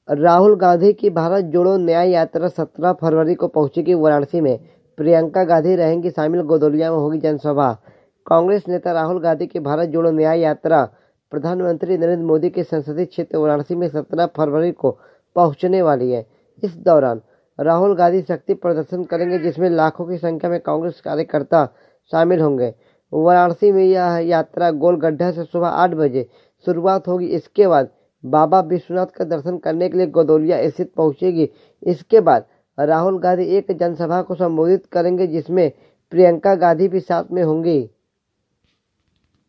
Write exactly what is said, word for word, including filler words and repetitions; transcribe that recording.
राहुल गांधी की भारत जोड़ो न्याय यात्रा सत्रह फरवरी को पहुंचेगी वाराणसी में। प्रियंका गांधी रहेंगी शामिल, गदौलिया में होगी जनसभा। कांग्रेस नेता राहुल गांधी की भारत जोड़ो न्याय यात्रा प्रधानमंत्री नरेंद्र मोदी के संसदीय क्षेत्र वाराणसी में सत्रह फरवरी को पहुंचने वाली है। इस दौरान राहुल गांधी शक्ति प्रदर्शन करेंगे, जिसमें लाखों की संख्या में कांग्रेस कार्यकर्ता शामिल होंगे। वाराणसी में यह यात्रा गोलगड्ढा से सुबह आठ बजे शुरुआत होगी। इसके बाद बाबा विश्वनाथ का दर्शन करने के लिए गदौलिया स्थित पहुंचेगी। इसके बाद राहुल गांधी एक जनसभा को संबोधित करेंगे, जिसमें प्रियंका गांधी भी साथ में होंगी।